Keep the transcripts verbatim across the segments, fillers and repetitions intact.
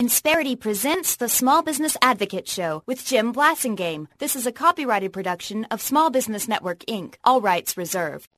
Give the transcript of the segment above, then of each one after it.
Insperity presents the Small Business Advocate Show with Jim Blasingame. This is a copyrighted production of Small Business Network, Incorporated. All rights reserved.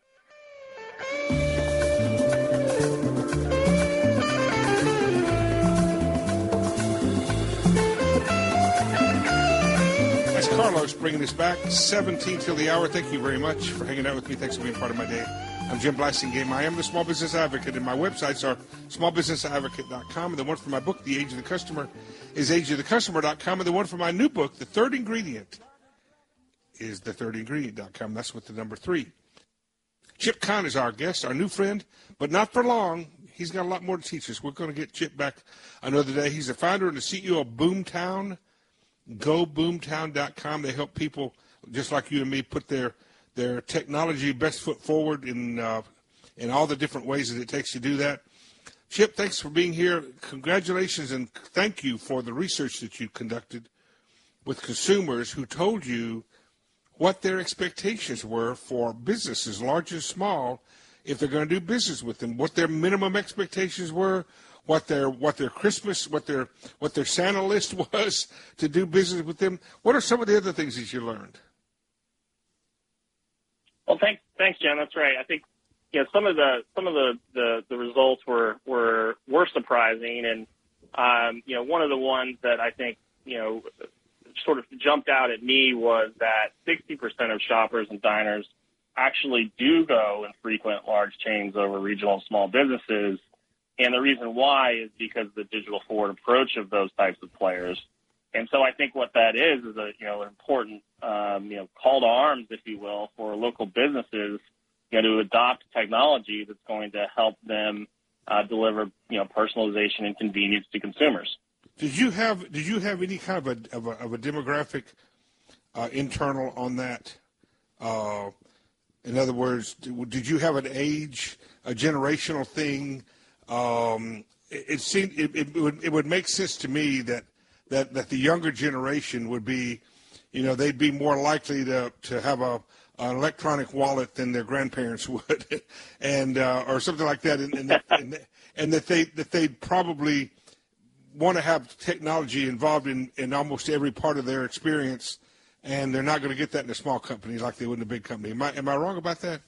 That's Carlos bringing us back, seventeen till the hour. Thank you very much for hanging out with me. Thanks for being part of my day. I'm Jim Blasingame. I am the Small Business Advocate, and my websites are small business advocate dot com, and the one for my book, The Age of the Customer, is age of the customer dot com, and the one for my new book, The Third Ingredient, is the third ingredient dot com. That's with the number three. Chip Kahn is our guest, our new friend, but not for long. He's got a lot more to teach us. We're going to get Chip back another day. He's the founder and the C E O of Boomtown, go boomtown dot com. They help people just like you and me put their their technology best foot forward in uh, in all the different ways that it takes to do that. Chip, thanks for being here. Congratulations and thank you for the research that you conducted with consumers who told you what their expectations were for businesses, large and small, if they're going to do business with them, what their minimum expectations were, what their what their Christmas, what their what their Santa list was to do business with them. What are some of the other things that you learned? Well, thanks, thanks, Jim. That's right. I think you know some of the some of the, the, the results were were were surprising, and um, you know one of the ones that I think you know sort of jumped out at me was that sixty percent of shoppers and diners actually do go and frequent large chains over regional small businesses, and the reason why is because of the digital forward approach of those types of players. And so I think what that is is a you know an important um, you know call to arms, if you will, for local businesses you know to adopt technology that's going to help them uh, deliver you know personalization and convenience to consumers. Did you have did you have any kind of a of a, of a demographic uh, internal on that? Uh, in other words, did you have an age, a generational thing? Um, it, it seemed it, it would it would make sense to me that. That, that the younger generation would be, you know, they'd be more likely to, to have a an electronic wallet than their grandparents would, and uh, or something like that, and and, and and that they that they'd probably want to have technology involved in, in almost every part of their experience, and they're not going to get that in a small company like they would in a big company. Am I am I wrong about that?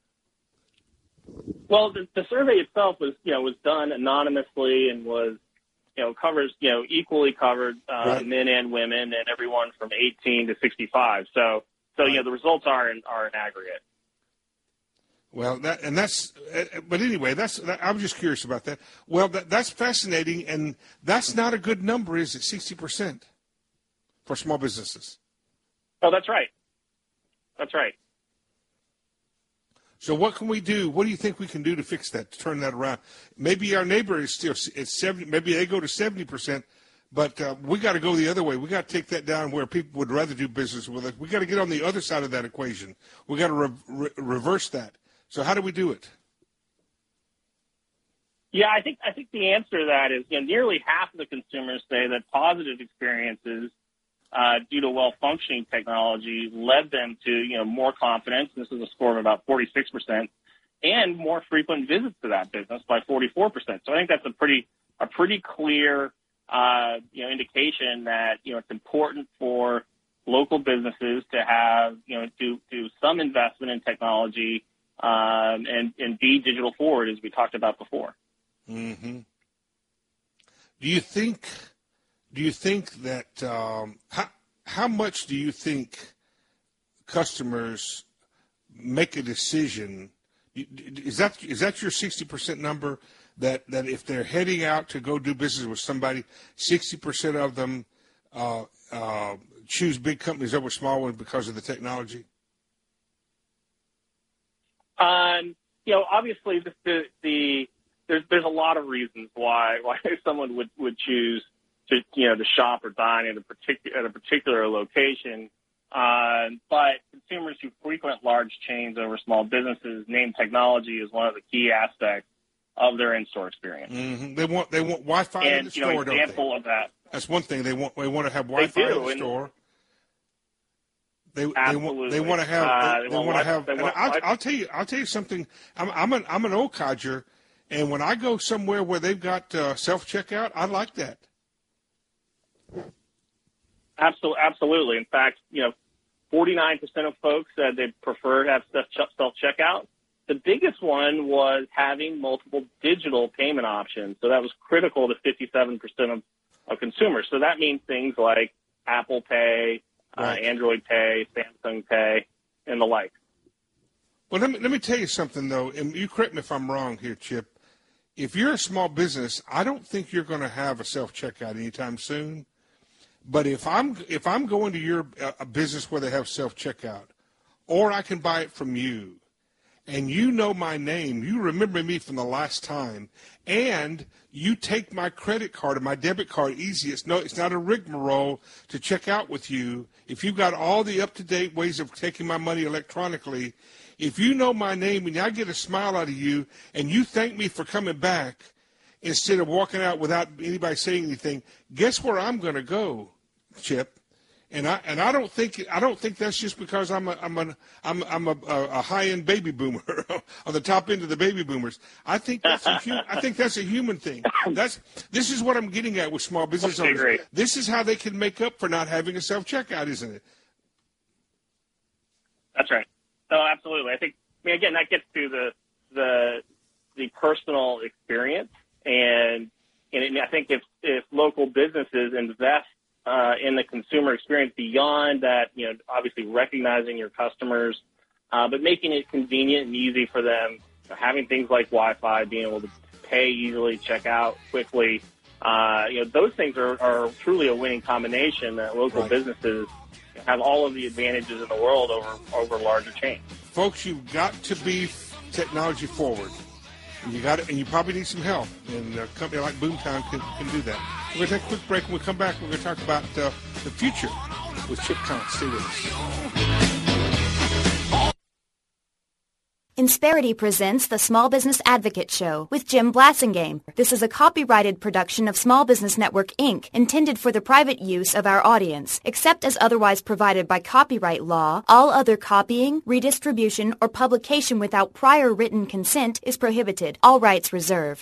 Well, the, the survey itself was you know was done anonymously and was. You know, covers, you know, equally covered uh, right. men and women and everyone from eighteen to sixty-five. So, so you know, the results are in, are in aggregate. Well, that and that's, but anyway, that's. That, I'm just curious about that. Well, that, that's fascinating, and that's not a good number, is it? sixty percent for small businesses. Oh, that's right. That's right. So what can we do? What do you think we can do to fix that, to turn that around? Maybe our neighbor is still at seventy. Maybe they go to seventy percent, but uh, we got to go the other way. We got to take that down where people would rather do business with us. We got to get on the other side of that equation. We got to re- re- reverse that. So how do we do it? Yeah, I think I think the answer to that is you know nearly half of the consumers say that positive experiences Uh, due to well-functioning technology, led them to, you know, more confidence. This is a score of about forty-six percent, and more frequent visits to that business by forty-four percent. So I think that's a pretty, a pretty clear, uh, you know, indication that you know it's important for local businesses to have, you know, do do some investment in technology um, and and be digital forward, as we talked about before. Mm-hmm. Do you think? Do you think that um, how how much do you think customers make a decision? Is that is that your sixty percent number? That that if they're heading out to go do business with somebody, sixty percent of them uh, uh, choose big companies over small ones because of the technology? Um, you know, obviously the the, the there's there's a lot of reasons why why someone would, would choose. To, you know, to shop or dine at a particular at a particular location, uh, but consumers who frequent large chains over small businesses name technology as one of the key aspects of their in-store experience. Mm-hmm. They want they want Wi-Fi and, in the you know, store, don't they? Example of that. That's one thing they want. They want to have Wi-Fi do, in the store. They Absolutely. they want they want to have uh, they, they, they want, want to have. they And want I'll, I'll tell you I'll tell you something. I'm I'm an I'm an old codger, and when I go somewhere where they've got uh, self checkout, I like that. Absolutely. Absolutely. In fact, you know, forty-nine percent of folks said they'd prefer to have self-checkout. The biggest one was having multiple digital payment options. So that was critical to fifty-seven percent of, of consumers. So that means things like Apple Pay, right. uh, Android Pay, Samsung Pay, and the like. Well, let me, let me tell you something, though, and you correct me if I'm wrong here, Chip. If you're a small business, I don't think you're going to have a self-checkout anytime soon. But if I'm if I'm going to your uh, a business where they have self-checkout, or I can buy it from you, and you know my name, you remember me from the last time, and you take my credit card or my debit card easy, it's no, it's not a rigmarole to check out with you. If you've got all the up-to-date ways of taking my money electronically, if you know my name and I get a smile out of you and you thank me for coming back instead of walking out without anybody saying anything, guess where I'm going to go, Chip? And I and I don't think I don't think that's just because I'm a I'm a I'm I'm a, a high-end baby boomer on the top end of the baby boomers. I think that's a hu- I think that's a human thing. That's this is what I'm getting at with small business owners. Great. This is how they can make up for not having a self-checkout, isn't it? That's right. Oh, absolutely. I think. I mean, again, that gets to the the the personal experience, and and I think if if local businesses invest Uh, in the consumer experience beyond that, you know, obviously recognizing your customers, uh, but making it convenient and easy for them, you know, having things like Wi-Fi, being able to pay easily, check out quickly, uh, you know, those things are, are truly a winning combination that local right. businesses have all of the advantages in the world over, over larger chains. Folks, you've got to be technology forward. And you got it, and you probably need some help, and a company like Boomtown can, can do that. We're going to take a quick break. When we come back, we're going to talk about uh, the future with Chip Conant. Stay with us. Insperity presents the Small Business Advocate Show with Jim Blasingame. This is a copyrighted production of Small Business Network, Incorporated, intended for the private use of our audience. Except as otherwise provided by copyright law, all other copying, redistribution, or publication without prior written consent is prohibited. All rights reserved.